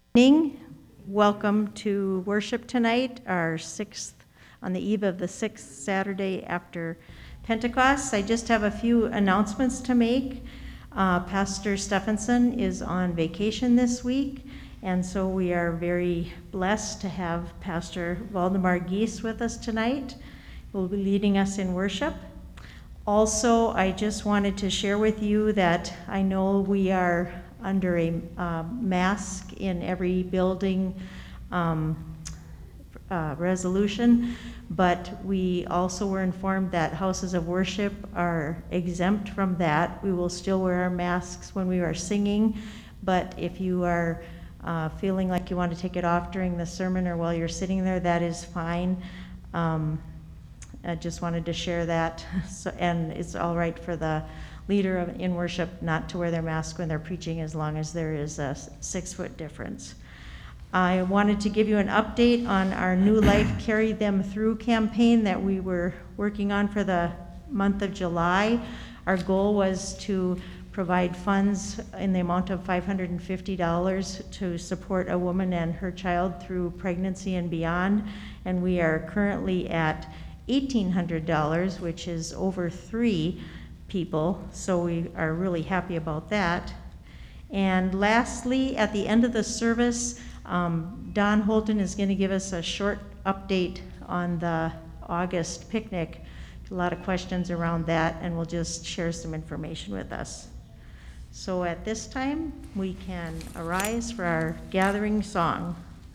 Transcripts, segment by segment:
Evening. Welcome to worship tonight, on the eve of the sixth Saturday after Pentecost. I just have a few announcements to make. Pastor Stephenson is on vacation this week, and so we are very blessed to have Pastor Waldemar Gies with us tonight. He will be leading us in worship. Also, I just wanted to share with you that I know we are under a mask in every building resolution, but we also were informed that houses of worship are exempt from that. We will still wear our masks when we are singing, but if you are feeling like you want to take it off during the sermon or while you're sitting there, that is fine. I just wanted to share that, and it's all right for the leader in worship not to wear their mask when they're preaching, as long as there is a 6-foot difference. I wanted to give you an update on our New Life Carry Them Through campaign that we were working on for the month of July. Our goal was to provide funds in the amount of $550 to support a woman and her child through pregnancy and beyond, and we are currently at $1,800, which is over 3 people, so we are really happy about that. And lastly, at the end of the service, Don Holton is going to give us a short update on the August picnic. A lot of questions around that, and we'll just share some information with us. So at this time, we can arise for our gathering song.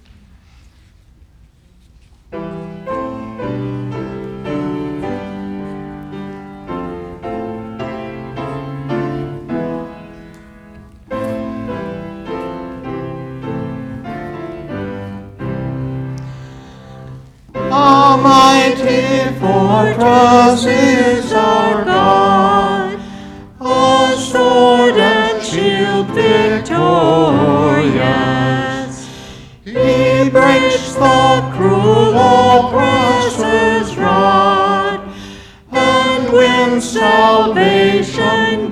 Almighty fortress is our God, a sword and shield victorious. He breaks the cruel oppressor's rod, and wins salvation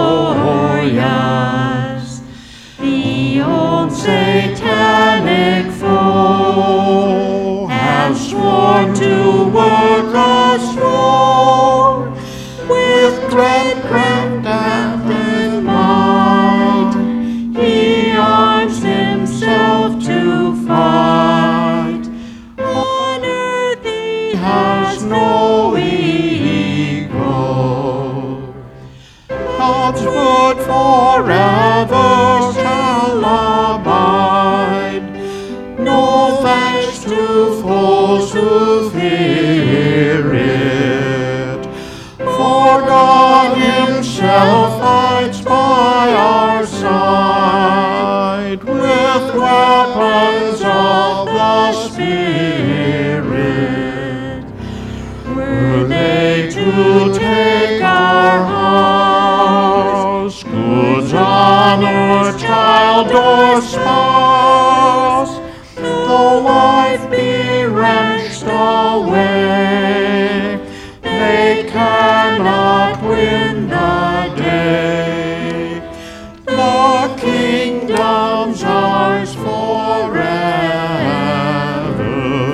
glorious. The old satanic foe has sworn to work us wrong, with dread, craft, and might. He arms himself to fight. On earth he has no equal. God's word forever shall abide. No thanks to foes who fear it, for God himself fights by our side with weapons of the Spirit. Were they to take our house, goods, honor, child, or spouse, though life be wrenched away, they cannot win the day. The kingdom's ours forever.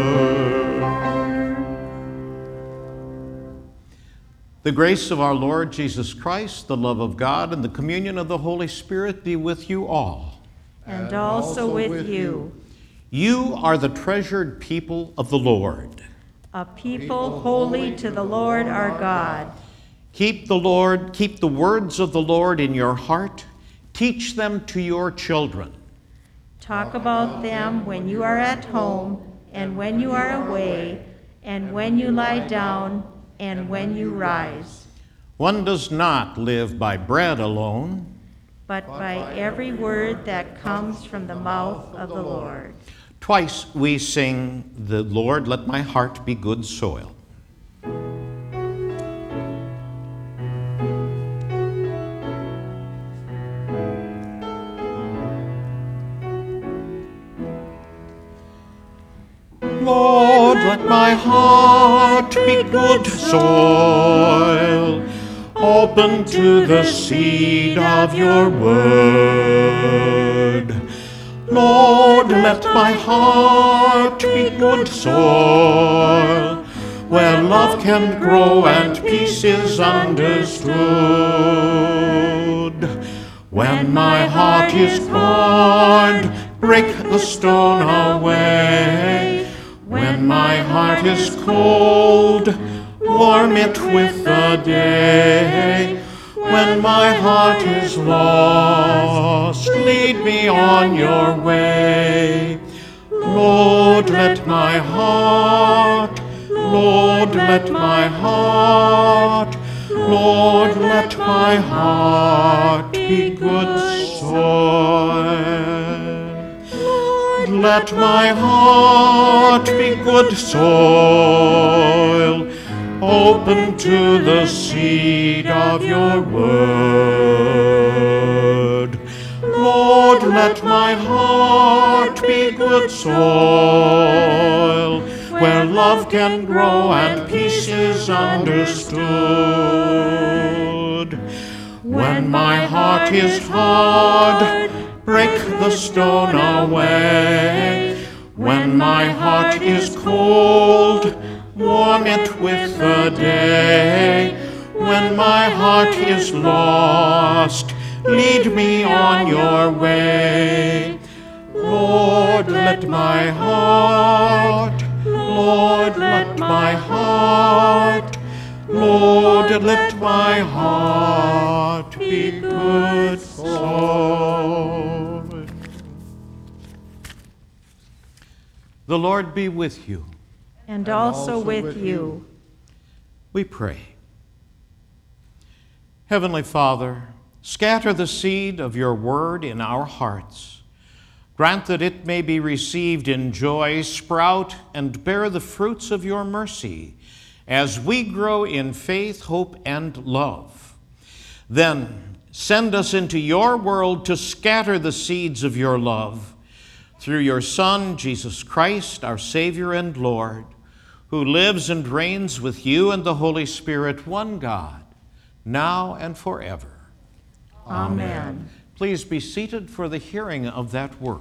The grace of our Lord Jesus Christ, the love of God, and the communion of the Holy Spirit be with you all. And also with you. You are the treasured people of the Lord. A people holy to the Lord our God. Keep the words of the Lord in your heart. Teach them to your children. Talk about them when you are at home, and when you are away, and when you lie down, and when you rise. One does not live by bread alone, but by every word that comes from the mouth of the Lord. Twice we sing, "The Lord, let my heart be good soil." Lord, let my heart be good soil, open to the seed of your word. Lord, Lord, let my heart be good soil, where love can grow and peace is understood. When my heart is hard, break the stone away. When my heart is cold, warm it with the day. When my heart is lost, lead me on your way. Lord, let my heart, Lord, let my heart, Lord, let my heart be good soil. Let my heart be good soil, open to the seed of your word. Lord, let my heart be good soil, where love can grow and peace is understood. When my heart is hard, break the stone away. When my heart is cold, warm it with the day. When my heart is lost, lead me on your way. Lord, let my heart, Lord, let my heart, Lord, let my heart be good soil. The Lord be with you. And also with you. We pray. Heavenly Father, scatter the seed of your word in our hearts. Grant that it may be received in joy, sprout, and bear the fruits of your mercy as we grow in faith, hope, and love. Then send us into your world to scatter the seeds of your love through your Son, Jesus Christ, our Savior and Lord, who lives and reigns with you and the Holy Spirit, one God, now and forever. Amen. Please be seated for the hearing of that word.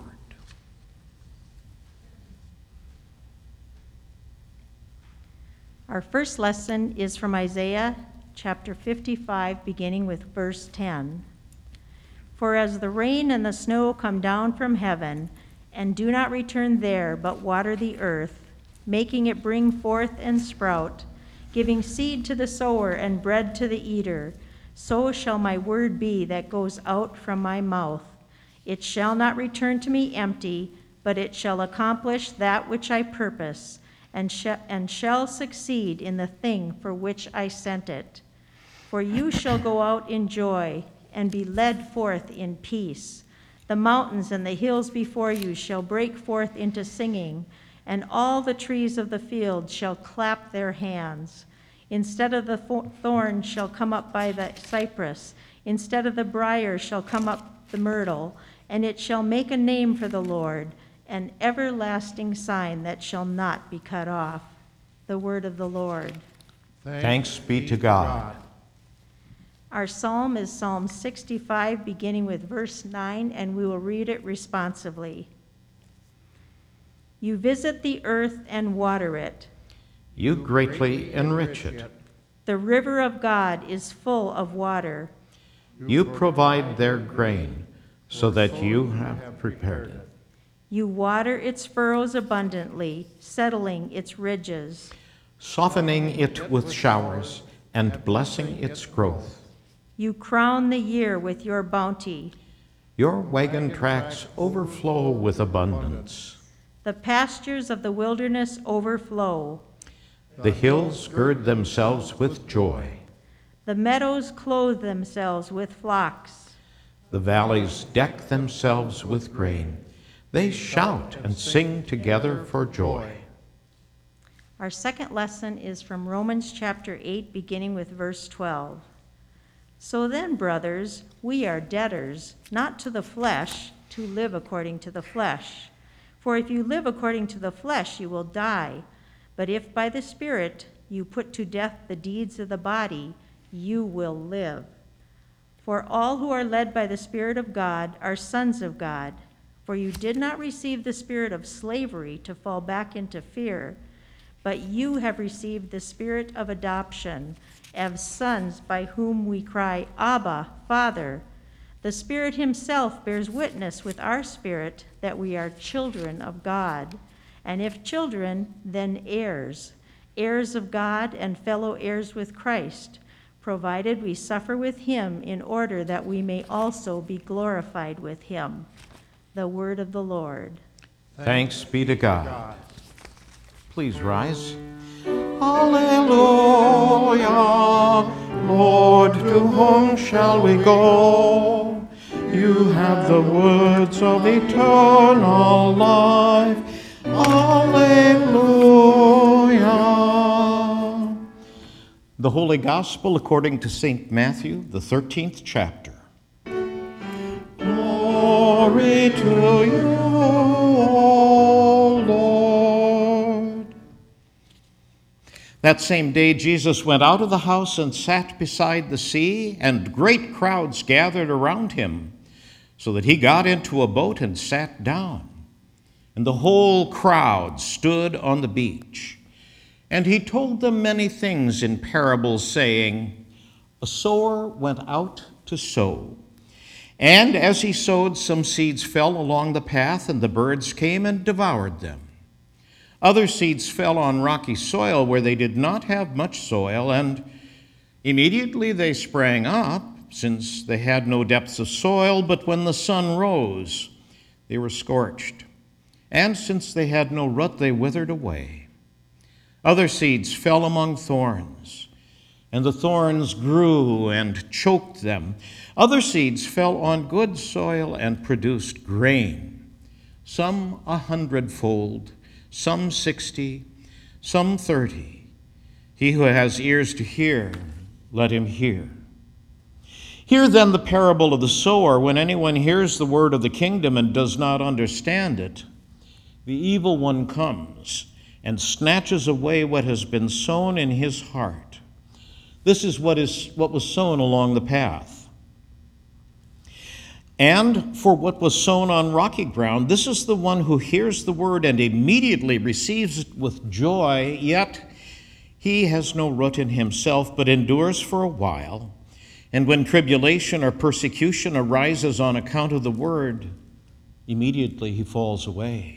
Our first lesson is from Isaiah chapter 55, beginning with verse 10. For as the rain and the snow come down from heaven, and do not return there, but water the earth, making it bring forth and sprout, giving seed to the sower and bread to the eater, so shall my word be that goes out from my mouth. It shall not return to me empty, but it shall accomplish that which I purpose, and shall succeed in the thing for which I sent it. For you shall go out in joy, and be led forth in peace. The mountains and the hills before you shall break forth into singing, and all the trees of the field shall clap their hands. Instead of the thorn shall come up by the cypress, instead of the briar shall come up the myrtle, and it shall make a name for the Lord, an everlasting sign that shall not be cut off. The word of the Lord. Thanks be to God. Our psalm is Psalm 65, beginning with verse 9, and we will read it responsively. You visit the earth and water it. You greatly enrich it. The river of God is full of water. You provide their grain, so that you have prepared it. You water its furrows abundantly, settling its ridges. Softening it with showers and blessing its growth. You crown the year with your bounty. Your wagon tracks overflow with abundance. The pastures of the wilderness overflow. The hills gird themselves with joy. The meadows clothe themselves with flocks. The valleys deck themselves with grain. They shout and sing together for joy. Our second lesson is from Romans chapter 8, beginning with verse 12. So then, brothers, we are debtors, not to the flesh, to live according to the flesh. For if you live according to the flesh, you will die. But if by the Spirit you put to death the deeds of the body, you will live. For all who are led by the Spirit of God are sons of God. For you did not receive the spirit of slavery to fall back into fear, but you have received the spirit of adoption as sons, by whom we cry, Abba, Father. The Spirit himself bears witness with our spirit that we are children of God. And if children, then heirs, heirs of God and fellow heirs with Christ, provided we suffer with him in order that we may also be glorified with him. The word of the Lord. Thanks be to God. Please rise. Alleluia. Lord, to whom shall we go? You have the words of eternal life. Alleluia. The Holy Gospel according to St. Matthew, the 13th chapter. Glory to you, O Lord. That same day Jesus went out of the house and sat beside the sea, and great crowds gathered around him, so that he got into a boat and sat down. And the whole crowd stood on the beach. And he told them many things in parables, saying, A sower went out to sow. And as he sowed, some seeds fell along the path, and the birds came and devoured them. Other seeds fell on rocky soil where they did not have much soil, and immediately they sprang up, since they had no depths of soil, but when the sun rose, they were scorched. And since they had no root, they withered away. Other seeds fell among thorns, and the thorns grew and choked them. Other seeds fell on good soil and produced grain, some 100-fold, some 60, some 30. He who has ears to hear, let him hear. Hear then the parable of the sower. When anyone hears the word of the kingdom and does not understand it, the evil one comes and snatches away what has been sown in his heart. This is what was sown along the path. And for what was sown on rocky ground, this is the one who hears the word and immediately receives it with joy, yet he has no root in himself, but endures for a while. And when tribulation or persecution arises on account of the word, immediately he falls away.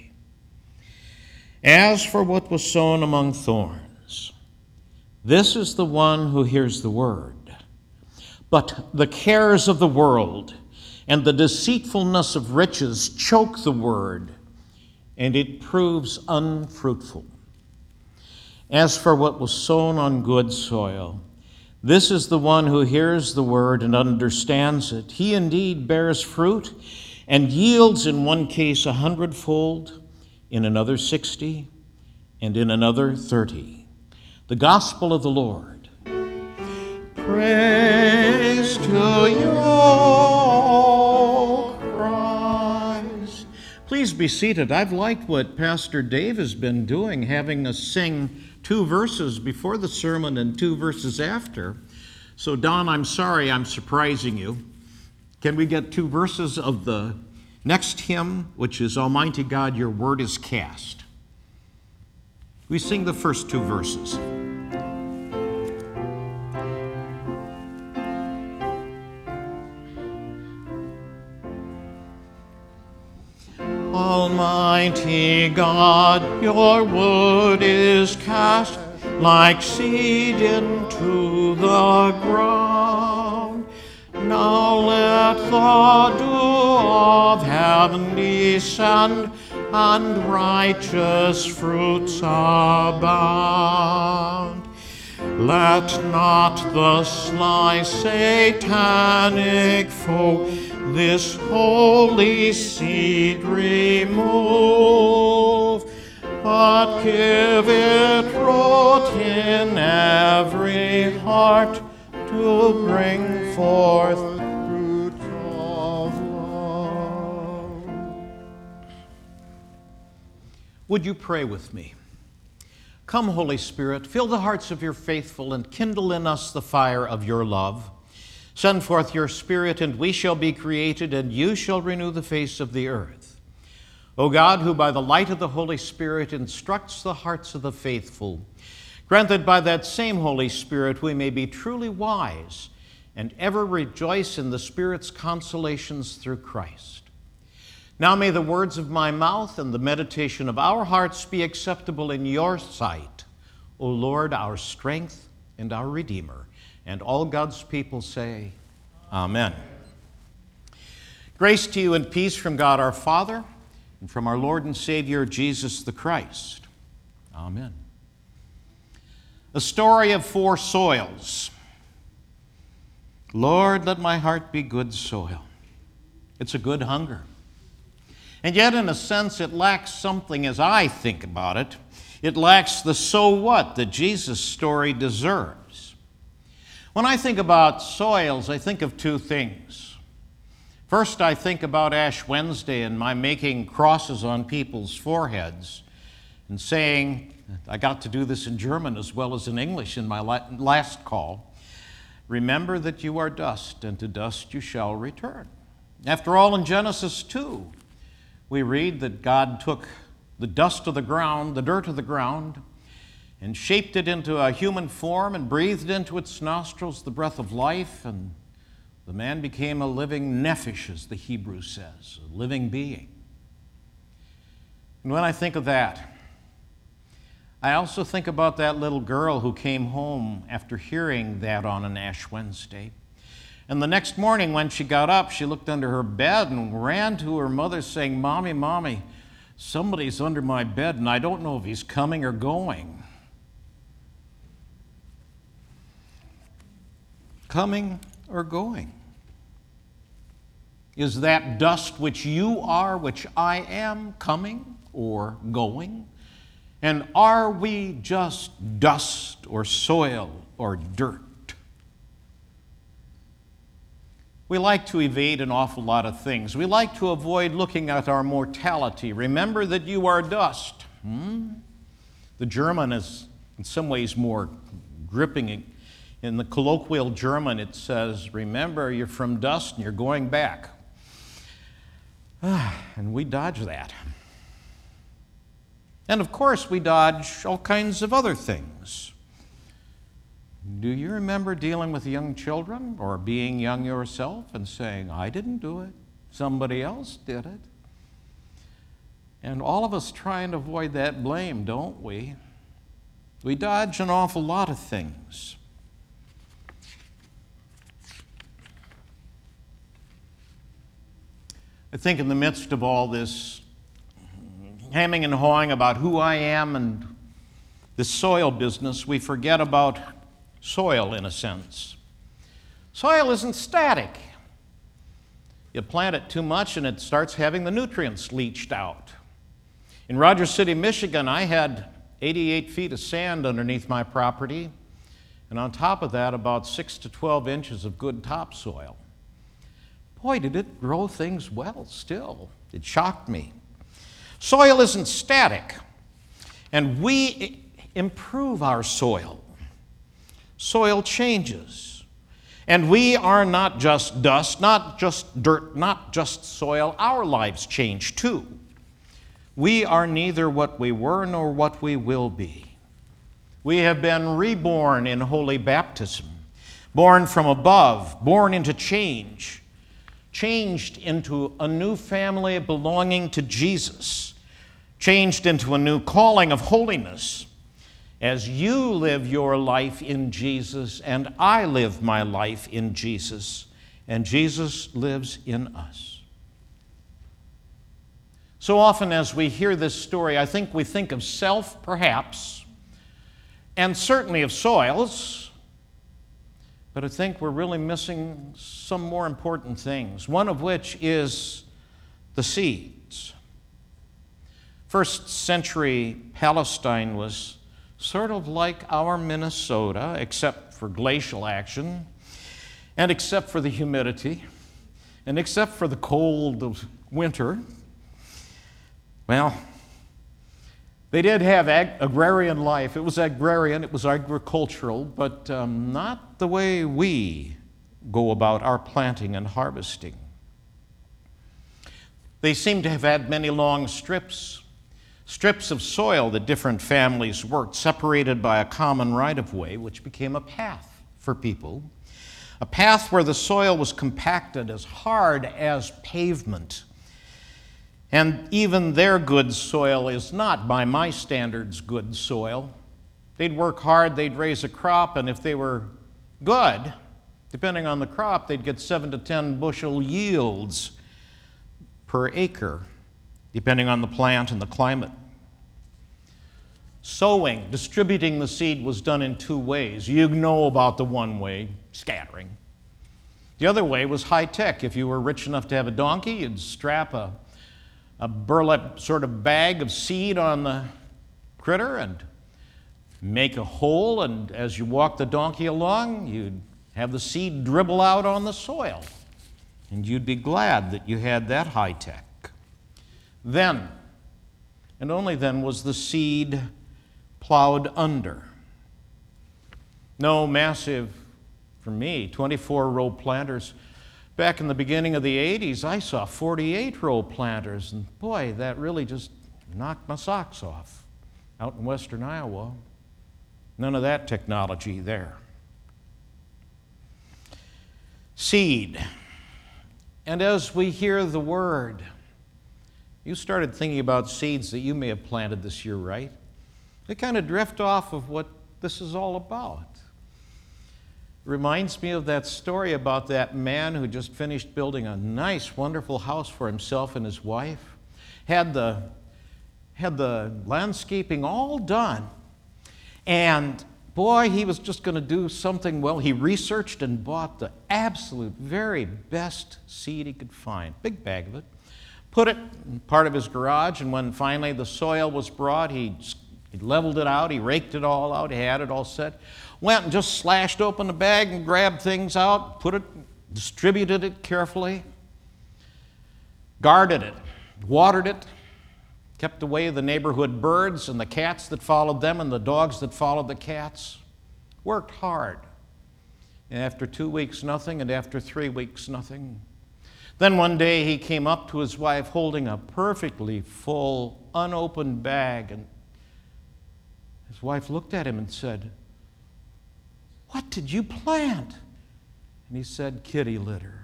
As for what was sown among thorns, this is the one who hears the word. But the cares of the world and the deceitfulness of riches choke the word, and it proves unfruitful. As for what was sown on good soil, this is the one who hears the word and understands it. He indeed bears fruit and yields in one case 100-fold, in another 60, and in another 30. The gospel of the Lord. Praise to you, O Christ. Please be seated. I've liked what Pastor Dave has been doing, having us sing 2 verses before the sermon and 2 verses after. So, Don, I'm sorry I'm surprising you. Can we get 2 verses of the next hymn, which is Almighty God, Your Word is Cast? We sing the first 2 verses. Almighty God, your word is cast like seed into the ground. Now let the dew of heaven descend, and righteous fruits abound. Let not the sly satanic foe this holy seed remove, but give it root in every heart to bring forth fruit of love. Would you pray with me? Come, Holy Spirit, fill the hearts of your faithful and kindle in us the fire of your love. Send forth your Spirit, and we shall be created, and you shall renew the face of the earth. O God, who by the light of the Holy Spirit instructs the hearts of the faithful, grant that by that same Holy Spirit we may be truly wise and ever rejoice in the Spirit's consolations through Christ. Now may the words of my mouth and the meditation of our hearts be acceptable in your sight, O Lord, our strength and our Redeemer. And all God's people say, Amen. Grace to you and peace from God our Father and from our Lord and Savior Jesus the Christ. Amen. A story of 4 soils. Lord, let my heart be good soil. It's a good hunger. And yet, in a sense, it lacks something as I think about it. It lacks the so what that Jesus' story deserves. When I think about soils, I think of 2 things. First, I think about Ash Wednesday and my making crosses on people's foreheads and saying, I got to do this in German as well as in English in my last call, remember that you are dust, and to dust you shall return. After all, in Genesis 2, we read that God took the dust of the ground, the dirt of the ground, and shaped it into a human form and breathed into its nostrils the breath of life, and the man became a living nephesh, as the Hebrew says, a living being. And when I think of that, I also think about that little girl who came home after hearing that on an Ash Wednesday. And the next morning when she got up, she looked under her bed and ran to her mother saying, Mommy, Mommy, somebody's under my bed and I don't know if he's coming or going. Coming or going? Is that dust which you are, which I am, coming or going? And are we just dust or soil or dirt? We like to evade an awful lot of things. We like to avoid looking at our mortality. Remember that you are dust. The German is in some ways more gripping. In the colloquial German, it says, remember, you're from dust and you're going back. And we dodge that. And of course, we dodge all kinds of other things. Do you remember dealing with young children or being young yourself and saying, I didn't do it, somebody else did it? And all of us try and avoid that blame, don't we? We dodge an awful lot of things. I think in the midst of all this hemming and hawing about who I am and this soil business, we forget about soil in a sense. Soil isn't static. You plant it too much and it starts having the nutrients leached out. In Rogers City, Michigan, I had 88 feet of sand underneath my property, and on top of that, about 6 to 12 inches of good topsoil. Boy, did it grow things well still. It shocked me. Soil isn't static, and we improve our soil. Soil changes, and we are not just dust, not just dirt, not just soil. Our lives change too. We are neither what we were nor what we will be. We have been reborn in holy baptism, born from above, born into change, changed into a new family belonging to Jesus, changed into a new calling of holiness. As you live your life in Jesus, and I live my life in Jesus, and Jesus lives in us. So often as we hear this story, I think we think of self, perhaps, and certainly of soils, but I think we're really missing some more important things, one of which is the seeds. First century Palestine was sort of like our Minnesota, except for glacial action, and except for the humidity, and except for the cold of winter. Well, they did have agrarian life. It was agrarian, it was agricultural, but not the way we go about our planting and harvesting. They seem to have had many long strips of soil that different families worked, separated by a common right-of-way, which became a path for people, a path where the soil was compacted as hard as pavement. And even their good soil is not, by my standards, good soil. They'd work hard, they'd raise a crop, and if they were good, depending on the crop, they'd get 7 to 10 bushel yields per acre, depending on the plant and the climate. Sowing, distributing the seed, was done in 2 ways. You know about the one way, scattering. The other way was high-tech. If you were rich enough to have a donkey, you'd strap a burlap sort of bag of seed on the critter and make a hole, and as you walk the donkey along, you'd have the seed dribble out on the soil. And you'd be glad that you had that high-tech. Then, and only then, was the seed plowed under. No massive, for me, 24-row planters. Back in the beginning of the 80s, I saw 48-row planters, and boy, that really just knocked my socks off out in western Iowa. None of that technology there. Seed. And as we hear the word, you started thinking about seeds that you may have planted this year, right? They kind of drift off of what this is all about. It reminds me of that story about that man who just finished building a nice, wonderful house for himself and his wife, had the landscaping all done, and boy, he was just going to do something well. He researched and bought the absolute very best seed he could find, big bag of it, put it in part of his garage, and when finally the soil was brought, he leveled it out, he raked it all out, he had it all set, went and just slashed open the bag and grabbed things out, distributed it carefully, guarded it, watered it, kept away the neighborhood birds and the cats that followed them and the dogs that followed the cats, worked hard. And after 2 weeks, nothing, and after 3 weeks, nothing. Then one day he came up to his wife holding a perfectly full, unopened bag, and his wife looked at him and said, "What did you plant?" And he said, "Kitty litter."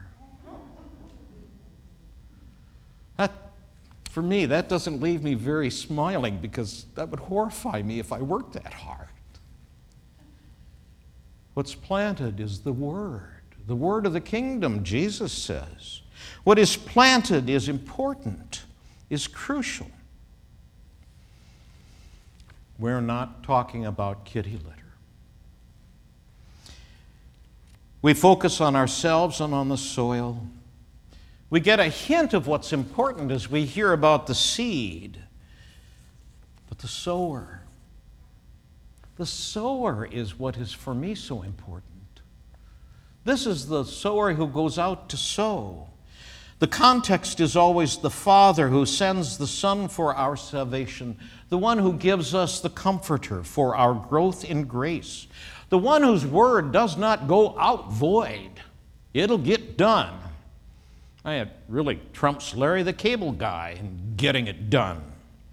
For me, that doesn't leave me very smiling, because that would horrify me if I worked that hard. What's planted is the word of the kingdom, Jesus says. What is planted is important, is crucial. We're not talking about kitty litter. We focus on ourselves and on the soil. We get a hint of what's important as we hear about the seed. But the sower is what is for me so important. This is the sower who goes out to sow. The context is always the Father who sends the Son for our salvation, the one who gives us the Comforter for our growth in grace, the one whose word does not go out void. It'll get done. It really trumps Larry the Cable Guy in getting it done.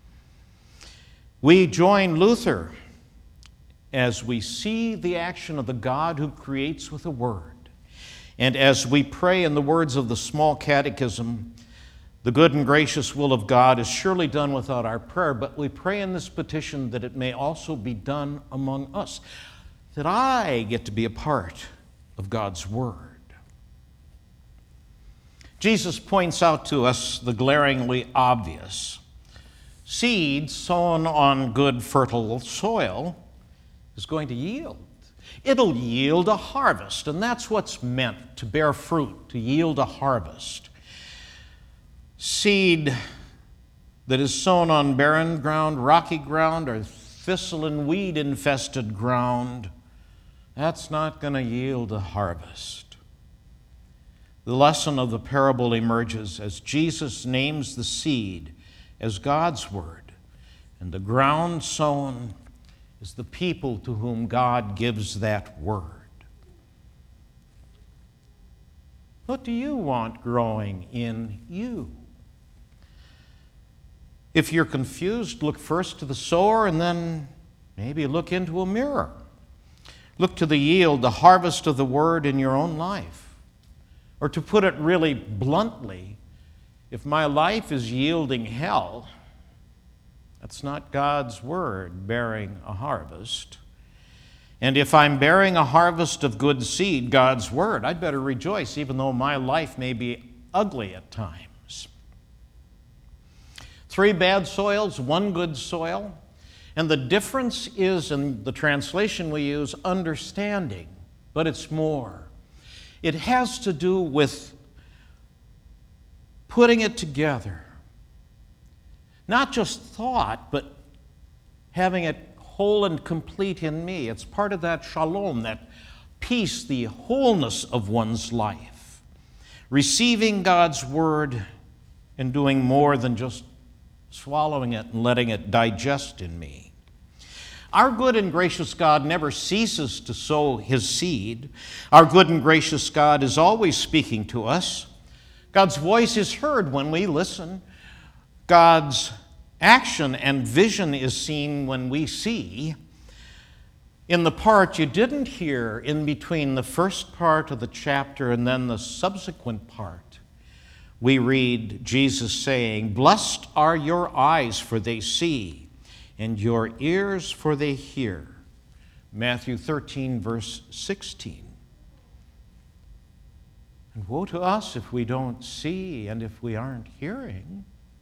We join Luther as we see the action of the God who creates with a word. And as we pray in the words of the small catechism, the good and gracious will of God is surely done without our prayer, but we pray in this petition that it may also be done among us, that I get to be a part of God's word. Jesus points out to us the glaringly obvious. Seed sown on good, fertile soil is going to yield. It'll yield a harvest, and that's what's meant, to bear fruit, to yield a harvest. Seed that is sown on barren ground, rocky ground, or thistle and weed-infested ground, that's not going to yield a harvest. The lesson of the parable emerges as Jesus names the seed as God's word, and the ground sown is the people to whom God gives that word. What do you want growing in you? If you're confused, look first to the sower and then maybe look into a mirror. Look to the yield, the harvest of the word in your own life. Or to put it really bluntly, if my life is yielding hell, that's not God's word bearing a harvest. And if I'm bearing a harvest of good seed, God's word, I'd better rejoice, even though my life may be ugly at times. 3 bad soils, 1 good soil. And the difference is, in the translation we use, understanding, but it's more. It has to do with putting it together. Not just thought, but having it whole and complete in me. It's part of that shalom, that peace, the wholeness of one's life. Receiving God's word and doing more than just swallowing it and letting it digest in me. Our good and gracious God never ceases to sow his seed. Our good and gracious God is always speaking to us. God's voice is heard when we listen. God's action and vision is seen when we see. In the part you didn't hear in between the first part of the chapter and then the subsequent part, we read Jesus saying, "Blessed are your eyes, for they see, and your ears, for they hear." Matthew 13, verse 16. And woe to us if we don't see and if we aren't hearing.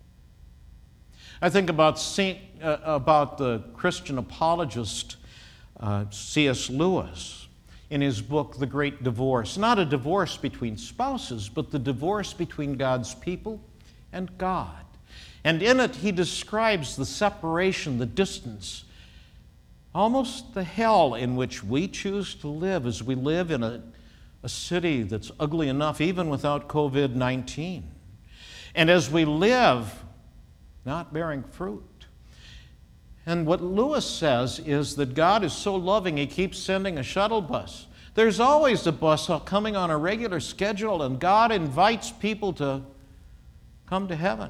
I think about the Christian apologist C.S. Lewis in his book, The Great Divorce. Not a divorce between spouses, but the divorce between God's people and God. And in it, he describes the separation, the distance, almost the hell in which we choose to live as we live in a city that's ugly enough, even without COVID-19. And as we live not bearing fruit. And what Lewis says is that God is so loving, he keeps sending a shuttle bus. There's always a bus coming on a regular schedule, and God invites people to come to heaven.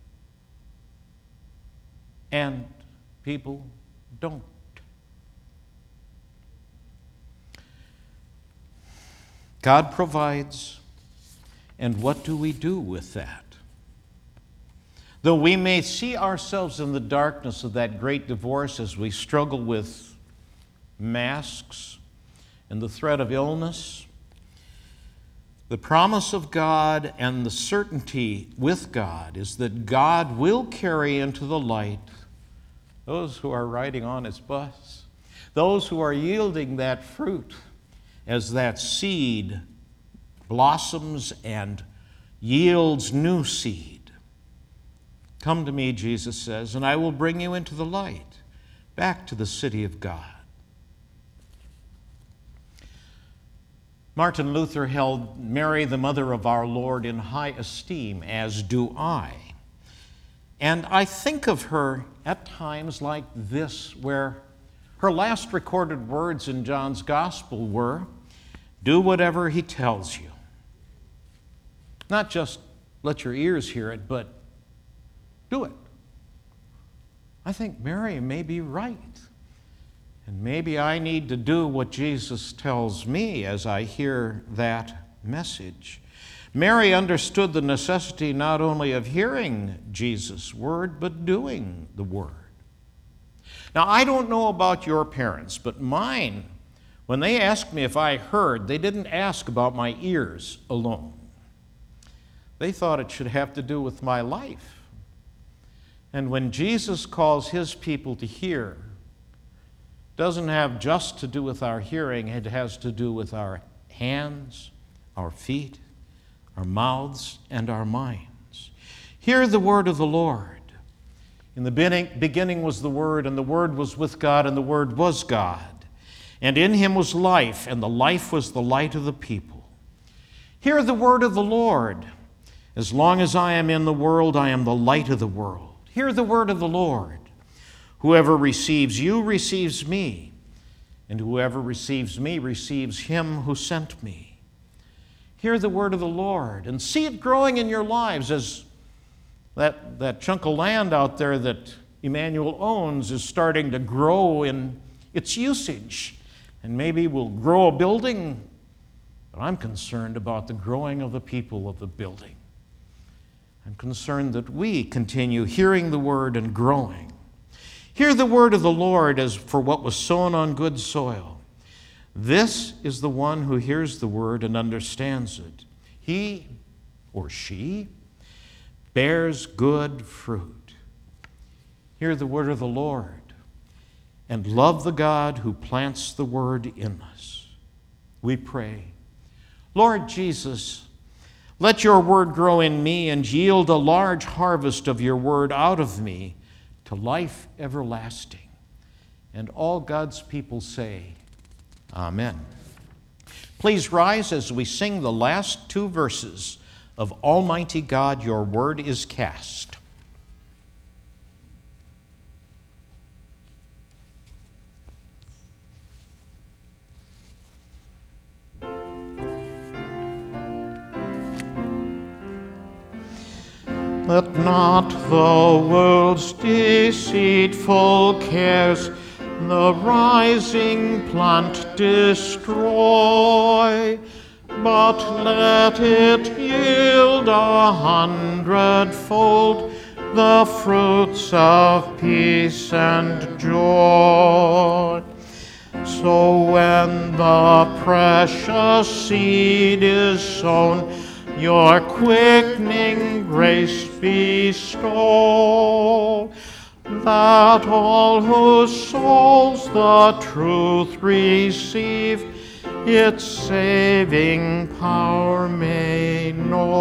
And people don't. God provides, and what do we do with that? Though we may see ourselves in the darkness of that great divorce as we struggle with masks and the threat of illness, the promise of God and the certainty with God is that God will carry into the light those who are riding on his bus, those who are yielding that fruit as that seed blossoms and yields new seed. Come to me, Jesus says, and I will bring you into the light, back to the city of God. Martin Luther held Mary, the mother of our Lord, in high esteem, as do I. And I think of her at times like this, where her last recorded words in John's Gospel were, "Do whatever he tells you." Not just let your ears hear it, but do it. I think Mary may be right. And maybe I need to do what Jesus tells me as I hear that message. Mary understood the necessity not only of hearing Jesus' word, but doing the word. Now, I don't know about your parents, but mine, when they asked me if I heard, they didn't ask about my ears alone. They thought it should have to do with my life. And when Jesus calls his people to hear, it doesn't have just to do with our hearing, it has to do with our hands, our feet, our mouths, and our minds. Hear the word of the Lord. In the beginning was the Word, and the Word was with God, and the Word was God. And in him was life, and the life was the light of the people. Hear the word of the Lord. As long as I am in the world, I am the light of the world. Hear the word of the Lord. Whoever receives you receives me, and whoever receives me receives him who sent me. Hear the word of the Lord and see it growing in your lives as That chunk of land out there that Emmanuel owns is starting to grow in its usage. And maybe we'll grow a building, but I'm concerned about the growing of the people of the building. I'm concerned that we continue hearing the word and growing. Hear the word of the Lord as for what was sown on good soil. This is the one who hears the word and understands it. He or she bears good fruit. Hear the word of the Lord and love the God who plants the word in us. We pray, Lord Jesus, let your word grow in me and yield a large harvest of your word out of me to life everlasting. And all God's people say, Amen. Please rise as we sing the last two verses of Almighty God, Your Word is Cast. Let not the world's deceitful cares the rising plant destroy, but let it yield 100-fold the fruits of peace and joy. So when the precious seed is sown, your quickening grace bestow, that all whose souls the truth receive, its saving power may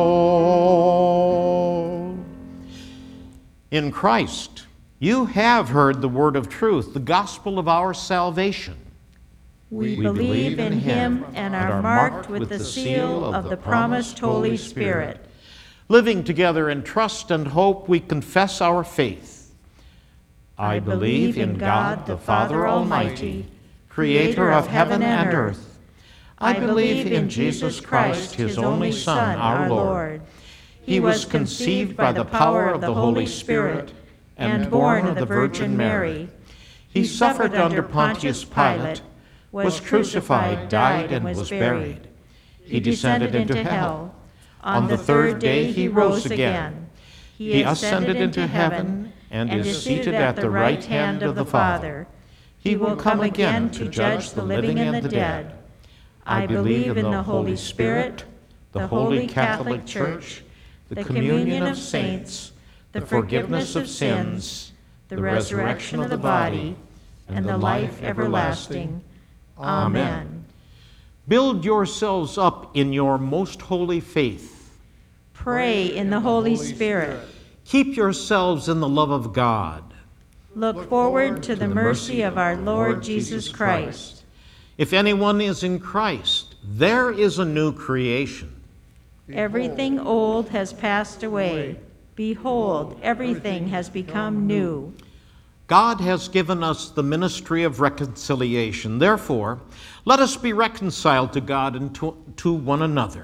know. In Christ, you have heard the word of truth, the gospel of our salvation. We believe in him and are marked with the seal of the promised Holy Spirit. Living together in trust and hope, we confess our faith. I believe in God, the Father Almighty, creator of heaven and earth. I believe in Jesus Christ, his only Son, our Lord. He was conceived by the power of the Holy Spirit and born of the Virgin Mary. He suffered under Pontius Pilate, was crucified, died, and was buried. He descended into hell. On the third day he rose again. He ascended into heaven and is seated at the right hand of the Father. He will come again to judge the living and the dead. I believe in the Holy Spirit, the Holy Catholic Church, the communion of saints, the forgiveness of sins, the resurrection of the body, and the life everlasting. Amen. Build yourselves up in your most holy faith. Pray in the Holy Spirit. Keep yourselves in the love of God. Look forward to the mercy of our Lord Jesus Christ. If anyone is in Christ, there is a new creation. Everything old has passed away. Behold, everything has become new. God has given us the ministry of reconciliation. Therefore, let us be reconciled to God and to one another.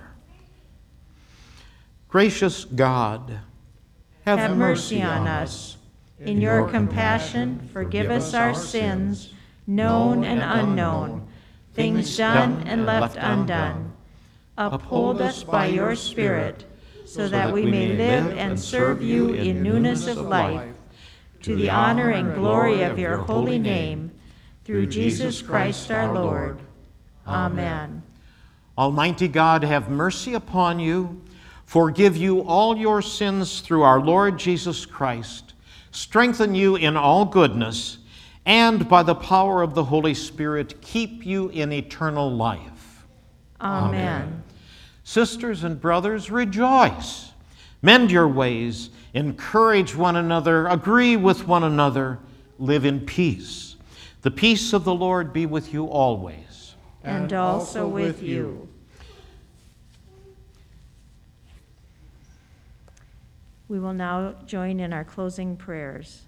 Gracious God, have mercy on us. In your compassion, forgive us our sins, known and unknown, things done and left undone. Uphold us by your Spirit, so that we may live and serve you in newness of life, to the honor and glory of your holy name, through Jesus Christ our Lord. Amen. Almighty God, have mercy upon you, forgive you all your sins through our Lord Jesus Christ, strengthen you in all goodness, and by the power of the Holy Spirit, keep you in eternal life. Amen. Sisters and brothers, rejoice. Mend your ways, encourage one another, agree with one another, live in peace. The peace of the Lord be with you always. And also with you. We will now join in our closing prayers.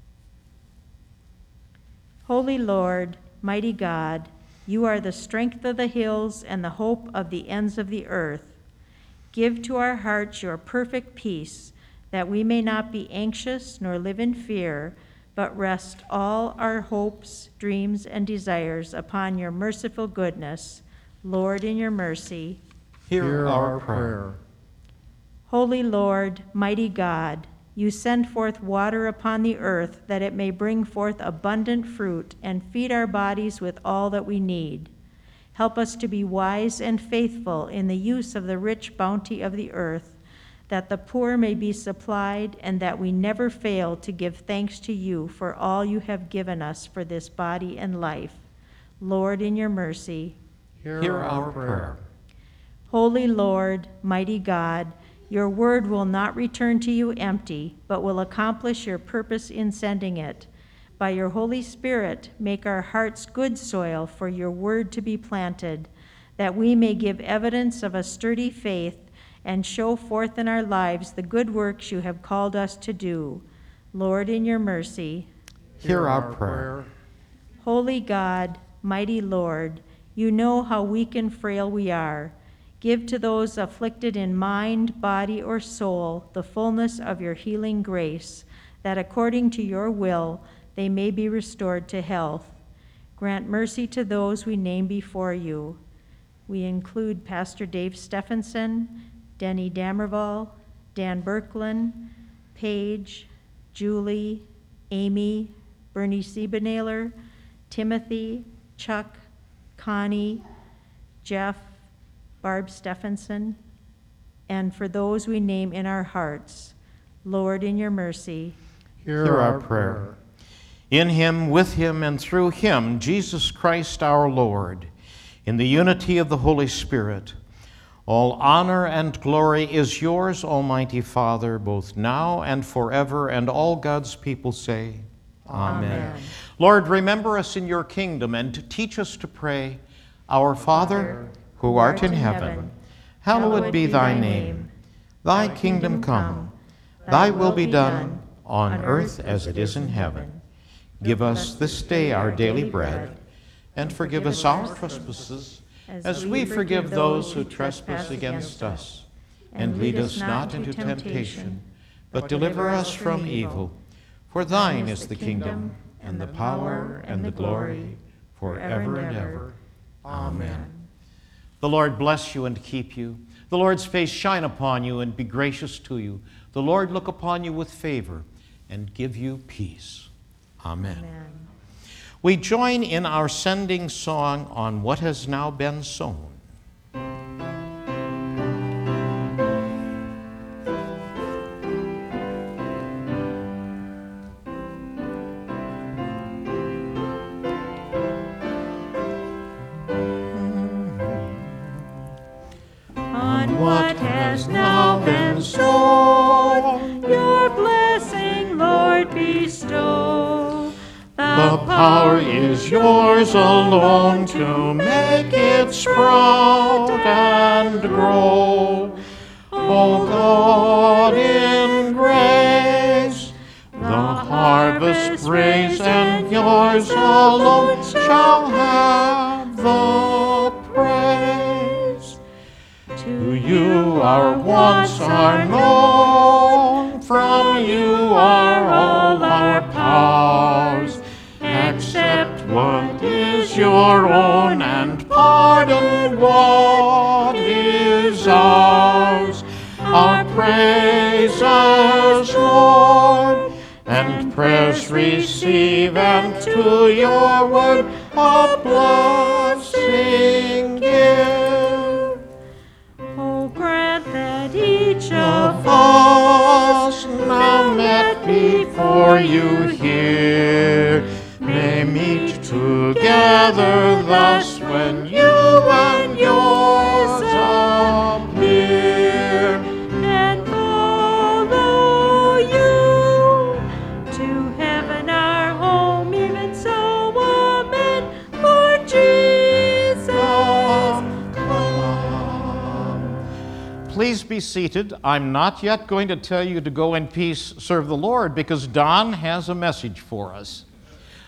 Holy Lord, mighty God, you are the strength of the hills and the hope of the ends of the earth. Give to our hearts your perfect peace, that we may not be anxious nor live in fear, but rest all our hopes, dreams, and desires upon your merciful goodness. Lord, in your mercy, Hear our prayer. Holy Lord, mighty God, you send forth water upon the earth that it may bring forth abundant fruit and feed our bodies with all that we need. Help us to be wise and faithful in the use of the rich bounty of the earth, that the poor may be supplied and that we never fail to give thanks to you for all you have given us for this body and life. Lord, in your mercy, Hear our prayer. Holy Lord, mighty God, your word will not return to you empty, but will accomplish your purpose in sending it. By your Holy Spirit, make our hearts good soil for your word to be planted, that we may give evidence of a sturdy faith and show forth in our lives the good works you have called us to do. Lord, in your mercy, Hear our prayer. Holy God, mighty Lord, you know how weak and frail we are. Give to those afflicted in mind, body, or soul the fullness of your healing grace, that according to your will they may be restored to health. Grant mercy to those we name before you. We include Pastor Dave Stephenson, Denny Damerval, Dan Berklin, Paige, Julie, Amy, Bernie Siebenahler, Timothy, Chuck, Connie, Jeff, Barb Stephenson, and for those we name in our hearts. Lord, in your mercy, Hear our prayer. In him, with him, and through him, Jesus Christ our Lord, in the unity of the Holy Spirit, all honor and glory is yours, Almighty Father, both now and forever, and all God's people say, Amen. Lord, remember us in your kingdom and teach us to pray, Our Father, who art in heaven, hallowed be thy name. Thy kingdom come, thy will be done on earth as it is in heaven. Give us this day our daily bread, and forgive us our trespasses, as we forgive those who trespass against us. And lead us not into temptation, but deliver us from evil. For thine is the kingdom, and the power, and the glory, forever and ever. Amen. The Lord bless you and keep you. The Lord's face shine upon you and be gracious to you. The Lord look upon you with favor and give you peace. Amen. Amen. We join in our sending song on what has now been sown. On what has now been sown, your blessing, Lord, bestow. The power is yours alone to make it sprout and grow. O God in grace, the harvest raise, and yours alone shall have the praise. To you our wants are known, from you are all our powers. Accept what is your own, and pardon what is ours. Our praises, Lord, and prayers receive, and to your word a blessing give. Oh, grant that each Of us now met before you here may meet together thus when you and yours appear, and follow you to heaven, our home, even so, amen. For Jesus, come. Please be seated. I'm not yet going to tell you to go in peace, serve the Lord, because Don has a message for us.